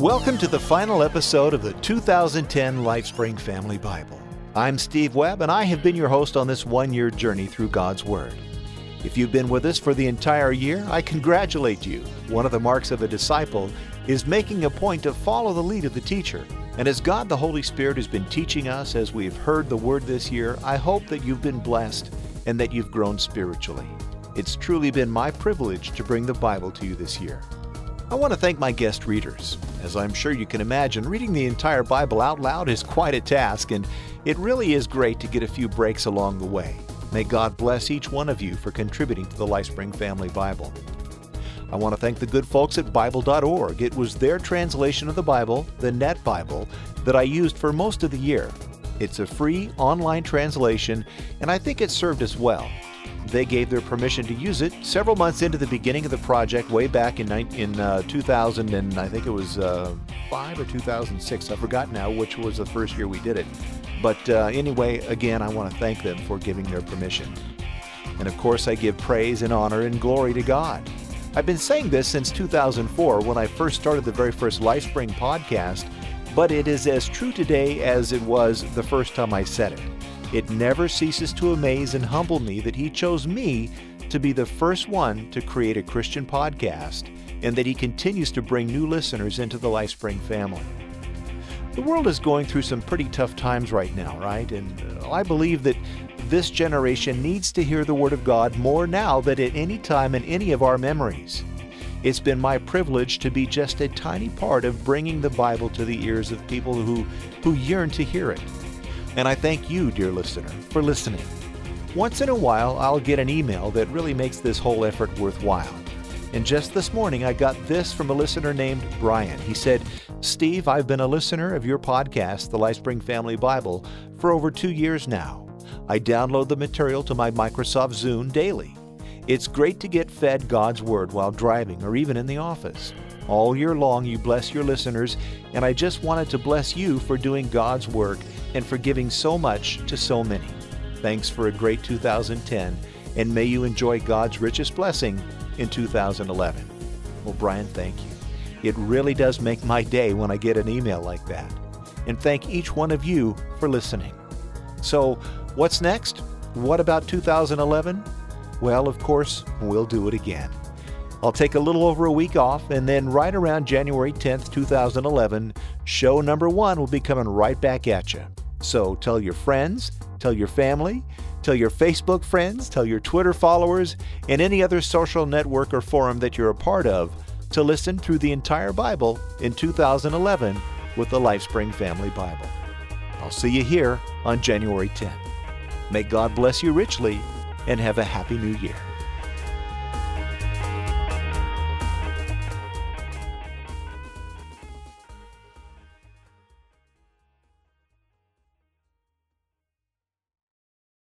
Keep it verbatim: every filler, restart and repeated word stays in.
Welcome to the final episode of the two thousand ten LifeSpring Family Bible. I'm Steve Webb, and I have been your host on this one-year journey through God's Word. If you've been with us for the entire year, I congratulate you. One of the marks of a disciple is making a point to follow the lead of the teacher. And as God the Holy Spirit has been teaching us as we've heard the Word this year, I hope that you've been blessed and that you've grown spiritually. It's truly been my privilege to bring the Bible to you this year. I want to thank my guest readers. As I'm sure you can imagine, reading the entire Bible out loud is quite a task, and it really is great to get a few breaks along the way. May God bless each one of you for contributing to the LifeSpring Family Bible. I want to thank the good folks at Bible dot org. It was their translation of the Bible, the Net Bible, that I used for most of the year. It's a free online translation, and I think it served us well. They gave their permission to use it several months into the beginning of the project, way back in in uh, two thousand, and I think it was uh, five or two thousand six. I forgot now which was the first year we did it. But uh, anyway, again, I want to thank them for giving their permission. And of course, I give praise and honor and glory to God. I've been saying this since two thousand four when I first started the very first LifeSpring podcast, but it is as true today as it was the first time I said it. It never ceases to amaze and humble me that He chose me to be the first one to create a Christian podcast, and that He continues to bring new listeners into the LifeSpring family. The world is going through some pretty tough times right now, right? And uh, I believe that this generation needs to hear the Word of God more now than at any time in any of our memories. It's been my privilege to be just a tiny part of bringing the Bible to the ears of people who, who yearn to hear it. And I thank you, dear listener, for listening. Once in a while, I'll get an email that really makes this whole effort worthwhile. And just this morning, I got this from a listener named Brian. He said, "Steve, I've been a listener of your podcast, the LifeSpring Family Bible, for over two years now. I download the material to my Microsoft Zune daily. It's great to get fed God's Word while driving or even in the office. All year long, you bless your listeners, and I just wanted to bless you for doing God's work and for giving so much to so many. Thanks for a great two thousand ten, and may you enjoy God's richest blessing in two thousand eleven. Well, Brian, thank you. It really does make my day when I get an email like that. And thank each one of you for listening. So, what's next? What about two thousand eleven? Well, of course, we'll do it again. I'll take a little over a week off, and then right around January tenth, two thousand eleven, show number one will be coming right back at you. So tell your friends, tell your family, tell your Facebook friends, tell your Twitter followers, and any other social network or forum that you're a part of to listen through the entire Bible in two thousand eleven with the LifeSpring Family Bible. I'll see you here on January tenth. May God bless you richly, and have a happy new year.